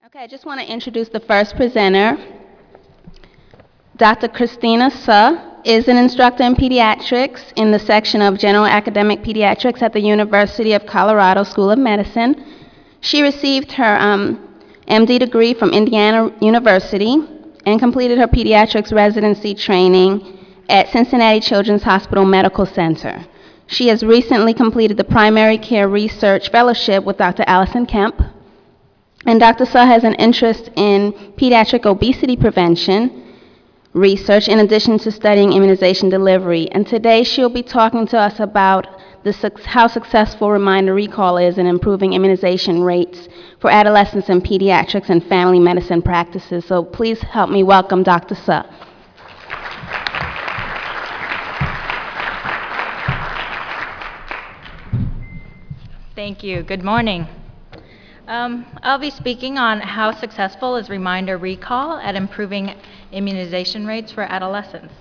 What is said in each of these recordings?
Okay, I just want to introduce the first presenter. Dr. Christina Suh is an instructor in pediatrics in the section of General Academic Pediatrics at the University of Colorado School of Medicine. She received her MD degree from Indiana University and completed her pediatrics residency training at Cincinnati Children's Hospital Medical Center. She has recently completed the Primary Care Research Fellowship with Dr. Allison Kemp. And Dr. Suh has an interest in pediatric obesity prevention research in addition to studying immunization delivery. And today she'll be talking to us about how successful reminder recall is in improving immunization rates for adolescents in pediatrics and family medicine practices. So please help me welcome Dr. Suh. Thank you. Good morning. I'll be speaking on how successful is reminder recall at improving immunization rates for adolescents.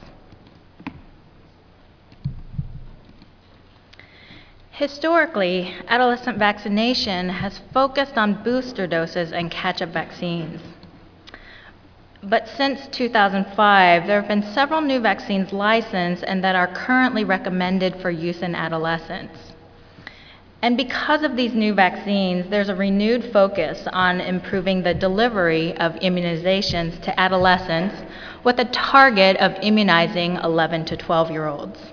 Historically, adolescent vaccination has focused on booster doses and catch-up vaccines. But since 2005, there have been several new vaccines licensed and that are currently recommended for use in adolescents. And because of these new vaccines, there's a renewed focus on improving the delivery of immunizations to adolescents with a target of immunizing 11 to 12-year-olds.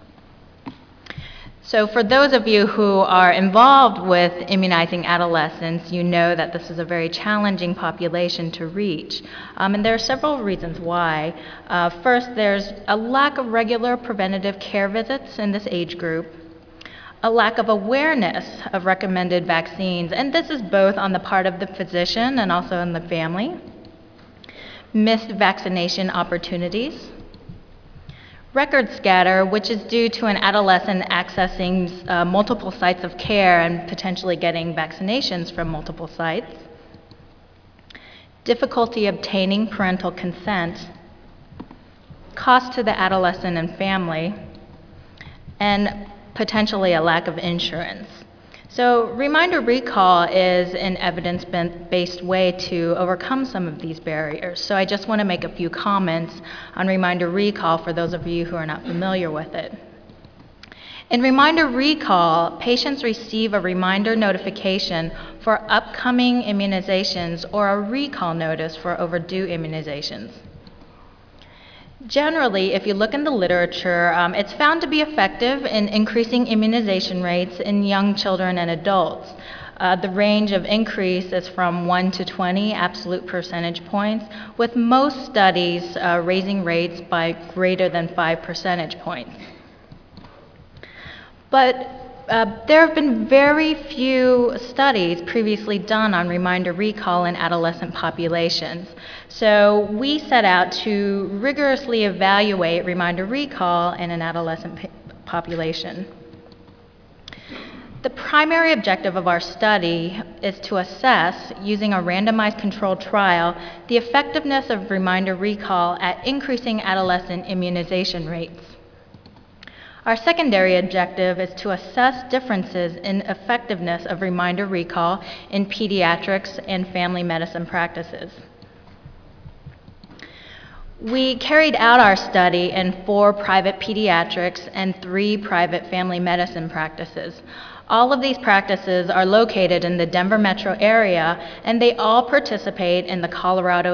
So for those of you who are involved with immunizing adolescents, you know that this is a very challenging population to reach. And there are several reasons why. First, there's a lack of regular preventative care visits in this age group, a lack of awareness of recommended vaccines, and this is both on the part of the physician and also in the family, missed vaccination opportunities, record scatter, which is due to an adolescent accessing multiple sites of care and potentially getting vaccinations from multiple sites, difficulty obtaining parental consent, cost to the adolescent and family, and potentially a lack of insurance. So reminder recall is an evidence-based way to overcome some of these barriers. So I just want to make a few comments on reminder recall for those of you who are not familiar with it. In reminder recall, patients receive a reminder notification for upcoming immunizations or a recall notice for overdue immunizations. Generally, if you look in the literature, it's found to be effective in increasing immunization rates in young children and adults. The range of increase is from 1 to 20 absolute percentage points, with most studies raising rates by greater than 5 percentage points. But there have been very few studies previously done on reminder recall in adolescent populations. So we set out to rigorously evaluate reminder recall in an adolescent population. The primary objective of our study is to assess, using a randomized controlled trial, the effectiveness of reminder recall at increasing adolescent immunization rates. Our secondary objective is to assess differences in effectiveness of reminder recall in pediatrics and family medicine practices. We carried out our study in 4 private pediatrics and 3 private family medicine practices. All of these practices are located in the Denver metro area, and they all participate in the Colorado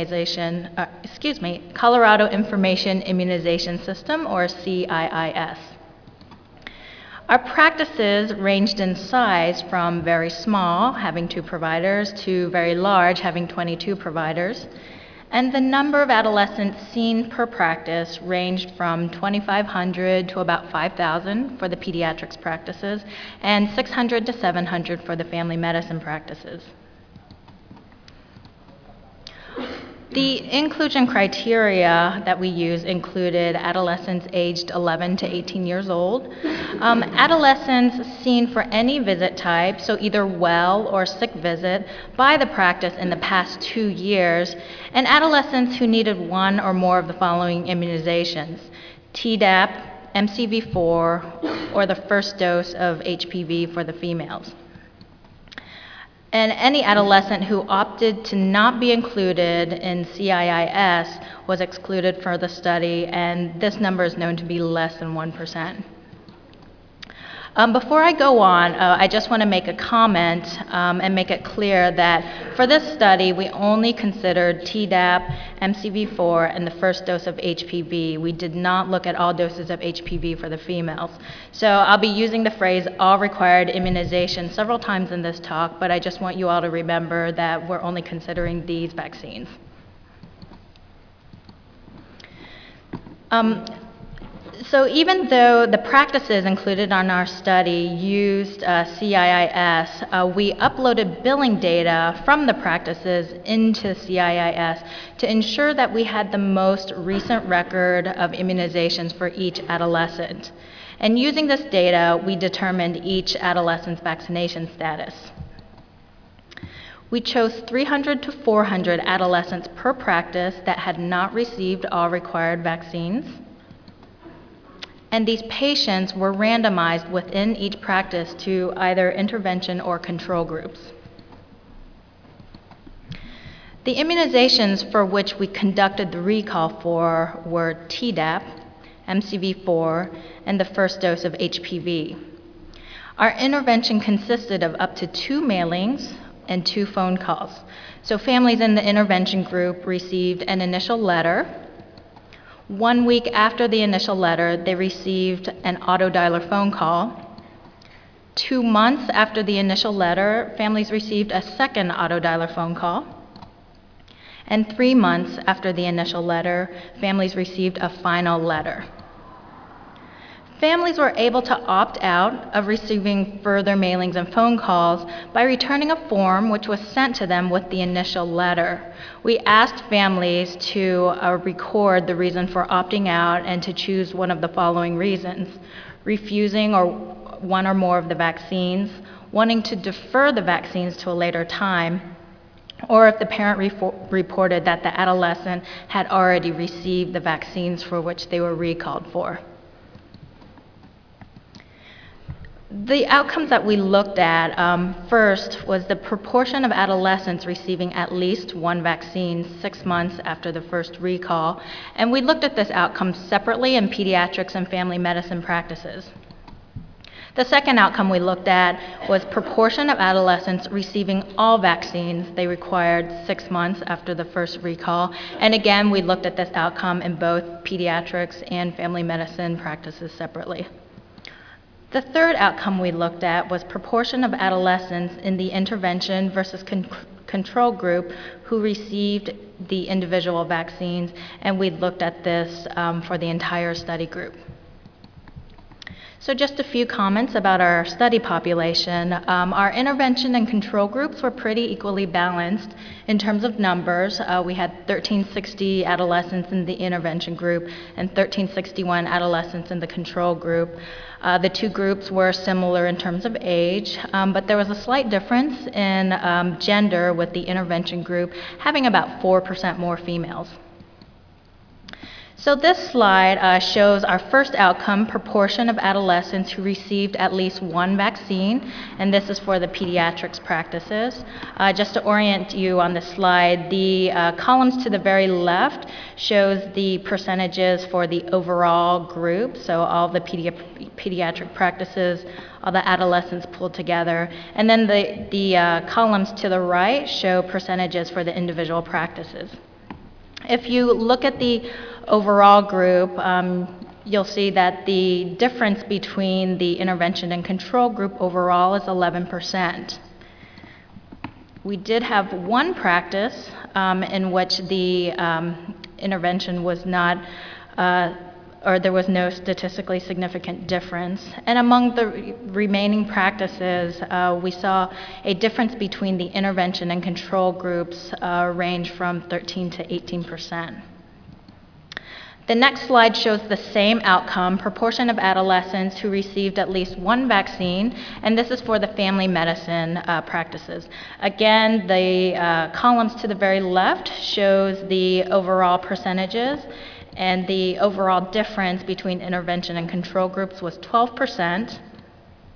Colorado Information Immunization System, or CIIS. Our practices ranged in size from very small, having 2 providers, to very large, having 22 providers. And the number of adolescents seen per practice ranged from 2,500 to about 5,000 for the pediatrics practices, and 600 to 700 for the family medicine practices. The inclusion criteria that we use included adolescents aged 11 to 18 years old, adolescents seen for any visit type, so either well or sick visit, by the practice in the past 2 years, and adolescents who needed 1 or more of the following immunizations: Tdap, MCV4, or the first dose of HPV for the females. And any adolescent who opted to not be included in CIIS was excluded from the study, and this number is known to be less than 1%. Before I go on, I just want to make a comment and make it clear that for this study, we only considered Tdap, MCV4, and the first dose of HPV. We did not look at all doses of HPV for the females. So I'll be using the phrase all required immunization several times in this talk, but I just want you all to remember that we're only considering these vaccines. So even though the practices included on our study used CIIS, we uploaded billing data from the practices into CIIS to ensure that we had the most recent record of immunizations for each adolescent. And using this data, we determined each adolescent's vaccination status. We chose 300 to 400 adolescents per practice that had not received all required vaccines. And these patients were randomized within each practice to either intervention or control groups. The immunizations for which we conducted the recall for were Tdap, MCV4, and the first dose of HPV. Our intervention consisted of up to 2 mailings and 2 phone calls. So families in the intervention group received an initial letter. 1 week after the initial letter, they received an autodialer phone call. 2 months after the initial letter, families received a second autodialer phone call. And 3 months after the initial letter, families received a final letter. Families were able to opt out of receiving further mailings and phone calls by returning a form which was sent to them with the initial letter. We asked families to record the reason for opting out and to choose one of the following reasons: refusing or one or more of the vaccines, wanting to defer the vaccines to a later time, or if the parent reported that the adolescent had already received the vaccines for which they were recalled for. The outcomes that we looked at first was the proportion of adolescents receiving at least 1 vaccine 6 months after the first recall, and we looked at this outcome separately in pediatrics and family medicine practices. The second outcome we looked at was proportion of adolescents receiving all vaccines they required 6 months after the first recall, and again we looked at this outcome in both pediatrics and family medicine practices separately. The third outcome we looked at was proportion of adolescents in the intervention versus control group who received the individual vaccines, and we looked at this for the entire study group. So just a few comments about our study population. Our intervention and control groups were pretty equally balanced in terms of numbers. We had 1,360 adolescents in the intervention group and 1,361 adolescents in the control group. The 2 groups were similar in terms of age, but there was a slight difference in gender, with the intervention group having about 4% more females. So this slide shows our first outcome, proportion of adolescents who received at least 1 vaccine, and this is for the pediatrics practices. Just to orient you on this slide, the columns to the very left shows the percentages for the overall group, so all the pediatric practices, all the adolescents pulled together, and then the columns to the right show percentages for the individual practices. If you look at the overall group, you'll see that the difference between the intervention and control group overall is 11%. We did have 1 practice in which the intervention was not, or there was no statistically significant difference. And among the remaining practices, we saw a difference between the intervention and control groups range from 13 to 18%. The next slide shows the same outcome, proportion of adolescents who received at least 1 vaccine, and this is for the family medicine practices. Again, the columns to the very left shows the overall percentages, and the overall difference between intervention and control groups was 12%.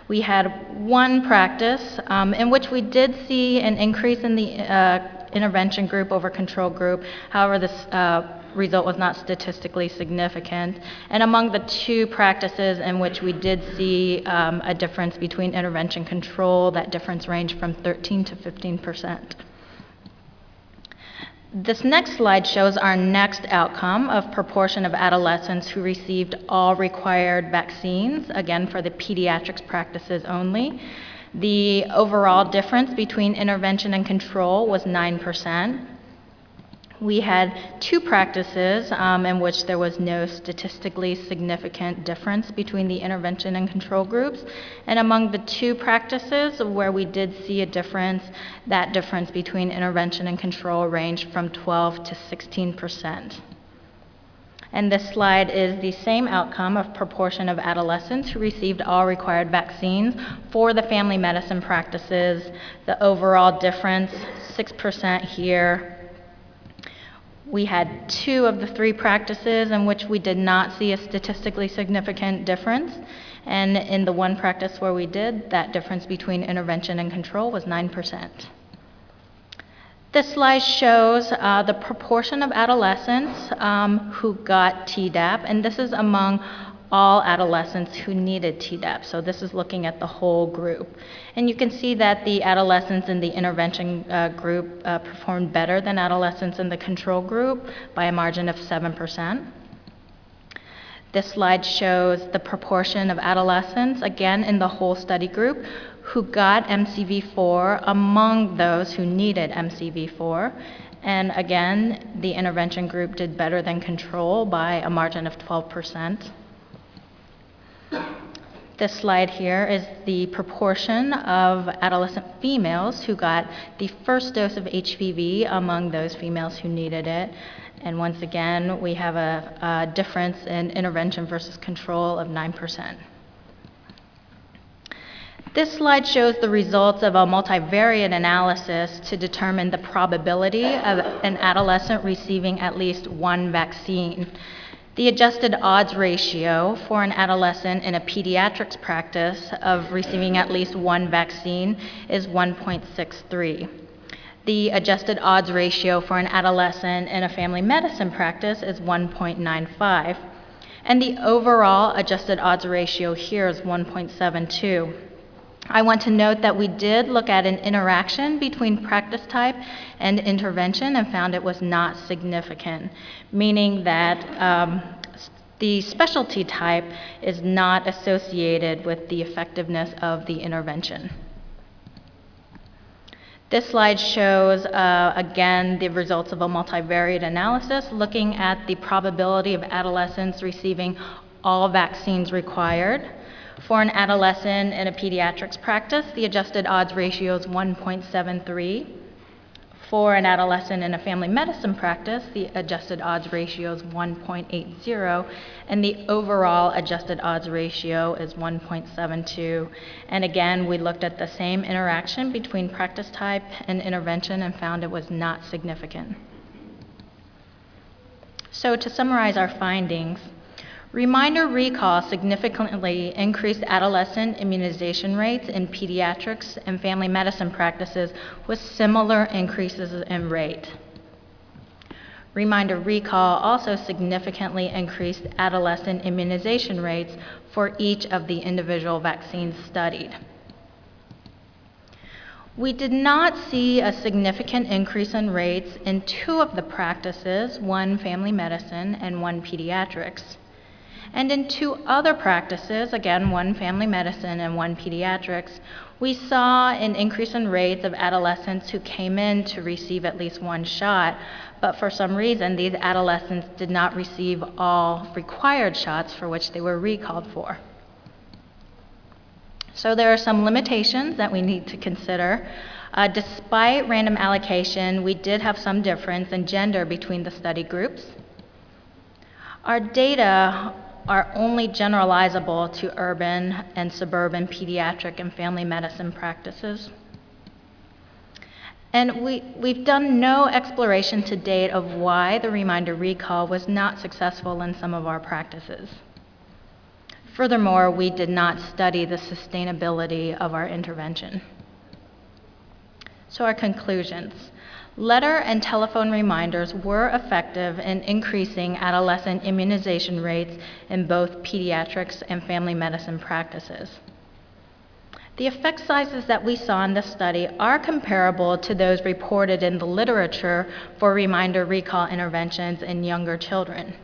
We had one practice in which we did see an increase in the intervention group over control group. However, this result was not statistically significant. And among the two practices in which we did see a difference between intervention control, that difference ranged from 13 to 15%. This next slide shows our next outcome of proportion of adolescents who received all required vaccines, again for the pediatrics practices only. The overall difference between intervention and control was 9%. We had two practices in which there was no statistically significant difference between the intervention and control groups. And among the two practices where we did see a difference, that difference between intervention and control ranged from 12 to 16%. And this slide is the same outcome of proportion of adolescents who received all required vaccines for the family medicine practices. The overall difference, 6% here. We had two of the three practices in which we did not see a statistically significant difference. And in the one practice where we did, that difference between intervention and control was 9%. This slide shows the proportion of adolescents who got Tdap, and this is among all adolescents who needed Tdap. So this is looking at the whole group. And you can see that the adolescents in the intervention group performed better than adolescents in the control group by a margin of 7%. This slide shows the proportion of adolescents, again in the whole study group, who got MCV4 among those who needed MCV4. And again, the intervention group did better than control by a margin of 12%. This slide here is the proportion of adolescent females who got the first dose of HPV among those females who needed it. And once again, we have a difference in intervention versus control of 9%. This slide shows the results of a multivariate analysis to determine the probability of an adolescent receiving at least one vaccine. The adjusted odds ratio for an adolescent in a pediatrics practice of receiving at least one vaccine is 1.63. The adjusted odds ratio for an adolescent in a family medicine practice is 1.95. And the overall adjusted odds ratio here is 1.72. I want to note that we did look at an interaction between practice type and intervention and found it was not significant, meaning that the specialty type is not associated with the effectiveness of the intervention. This slide shows, again, the results of a multivariate analysis looking at the probability of adolescents receiving all vaccines required. For an adolescent in a pediatrics practice, the adjusted odds ratio is 1.73. For an adolescent in a family medicine practice, the adjusted odds ratio is 1.80, and the overall adjusted odds ratio is 1.72. And again, we looked at the same interaction between practice type and intervention and found it was not significant. So to summarize our findings, reminder recall significantly increased adolescent immunization rates in pediatrics and family medicine practices with similar increases in rate. Reminder recall also significantly increased adolescent immunization rates for each of the individual vaccines studied. We did not see a significant increase in rates in two of the practices, one family medicine and one pediatrics. And in two other practices, again, one family medicine and one pediatrics, we saw an increase in rates of adolescents who came in to receive at least one shot, but for some reason, these adolescents did not receive all required shots for which they were recalled for. So there are some limitations that we need to consider. Despite random allocation, we did have some difference in gender between the study groups. Our data are only generalizable to urban and suburban pediatric and family medicine practices. And we've done no exploration to date of why the reminder recall was not successful in some of our practices. Furthermore, we did not study the sustainability of our intervention. So our conclusions. Letter and telephone reminders were effective in increasing adolescent immunization rates in both pediatrics and family medicine practices. The effect sizes that we saw in this study are comparable to those reported in the literature for reminder recall interventions in younger children.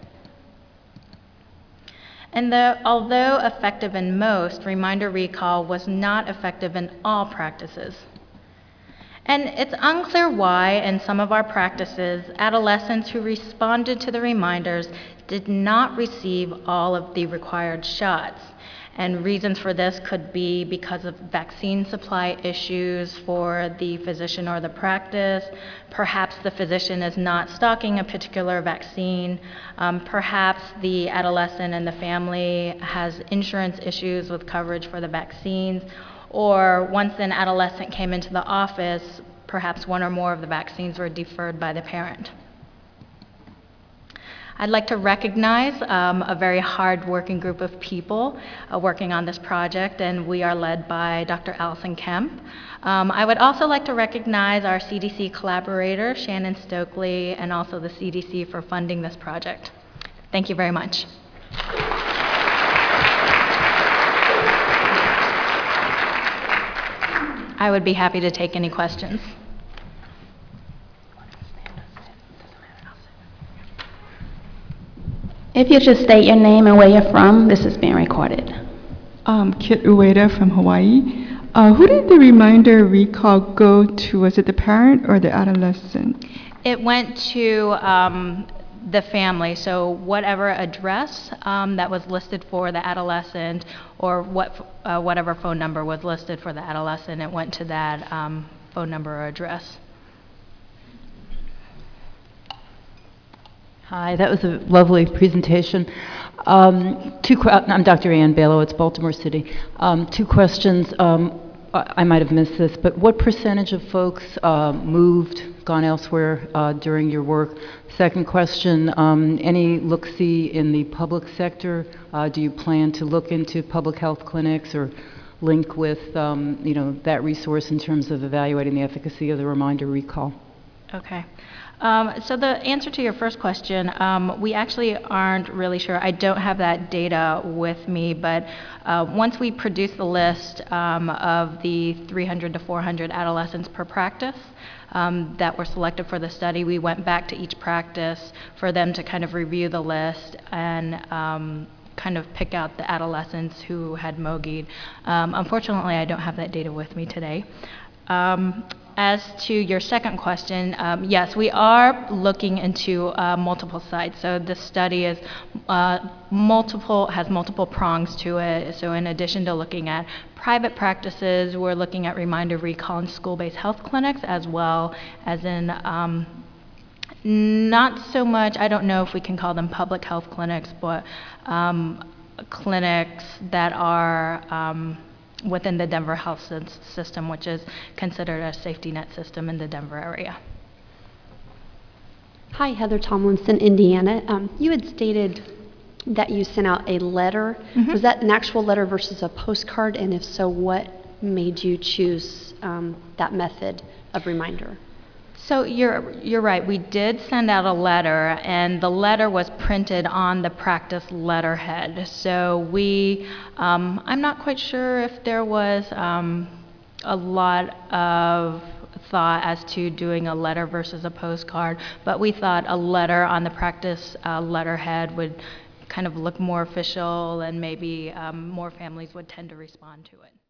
And although effective in most, reminder recall was not effective in all practices. And it's unclear why, in some of our practices, adolescents who responded to the reminders did not receive all of the required shots. And reasons for this could be because of vaccine supply issues for the physician or the practice. Perhaps the physician is not stocking a particular vaccine. Perhaps the adolescent and the family has insurance issues with coverage for the vaccines. Or once an adolescent came into the office, perhaps one or more of the vaccines were deferred by the parent. I'd like to recognize a very hard-working group of people working on this project, and we are led by Dr. Allison Kemp. I would also like to recognize our CDC collaborator, Shannon Stokely, and also the CDC for funding this project. Thank you very much. I would be happy to take any questions. If you just state your name and where you're from, this is being recorded. Kit Ueda from Hawaii. Who did the reminder recall go to? Was it the parent or the adolescent? It went to the family, so whatever address that was listed for the adolescent, or whatever phone number was listed for the adolescent, it went to that phone number or address. Hi, that was a lovely presentation. I'm Dr. Ann Balowitz, Baltimore City. Two questions. I might have missed this, but what percentage of folks gone elsewhere during your work? Second question, any look-see in the public sector? Do you plan to look into public health clinics or link with that resource in terms of evaluating the efficacy of the reminder recall? Okay. So the answer to your first question, we actually aren't really sure. I don't have that data with me, but once we produce the list of the 300 to 400 adolescents per practice that were selected for the study, we went back to each practice for them to kind of review the list and kind of pick out the adolescents who had MOGI'd. Unfortunately, I don't have that data with me today. As to your second question, yes, we are looking into multiple sites. So this study is has multiple prongs to it. So in addition to looking at private practices, we're looking at reminder recall in school-based health clinics, as well as in not so much, I don't know if we can call them public health clinics, but clinics that are within the Denver health system, which is considered a safety net system in the Denver area. Hi, Heather Tomlinson, Indiana. You had stated that you sent out a letter. Mm-hmm. Was that an actual letter versus a postcard? And if so, what made you choose that method of reminder? So you're right. We did send out a letter, and the letter was printed on the practice letterhead. So I'm not quite sure if there was a lot of thought as to doing a letter versus a postcard, but we thought a letter on the practice letterhead would kind of look more official, and maybe more families would tend to respond to it.